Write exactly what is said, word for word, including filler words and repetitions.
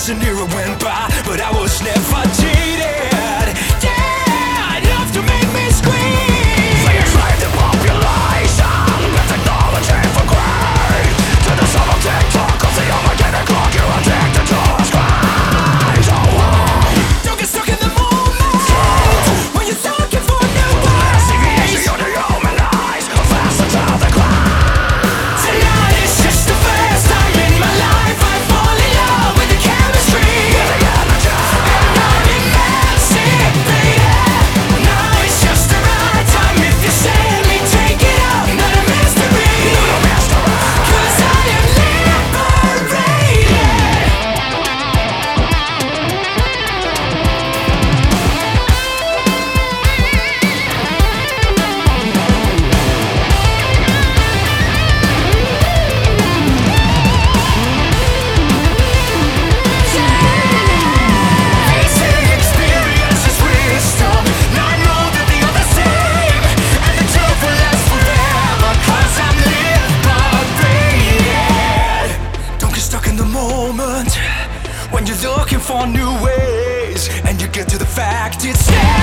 As an era went by, but I was never cheated. Yeah, enough to make me scream. They enslave the population with technology for greed. To the sum of TikTok of the Armageddon clock, you're addicted to a screen. So why? Don't get stuck in the moment when you're looking for new ways. Deviation of the human eyes, faster to the ground. Tonight is just the first time in my life I fall in love with the chemistry. With the energy. And I'm emancipated. Now it's just the right time. If you send me, take it out. Not a mystery. Not a mystery. 'Cause I am liberated. Basic experience is wisdom. Now I know that the other's same, and the truth will last forever. 'Cause I'm liberated. Don't get stuck in the moment when you're looking for new ways, and you get to the fact it's there.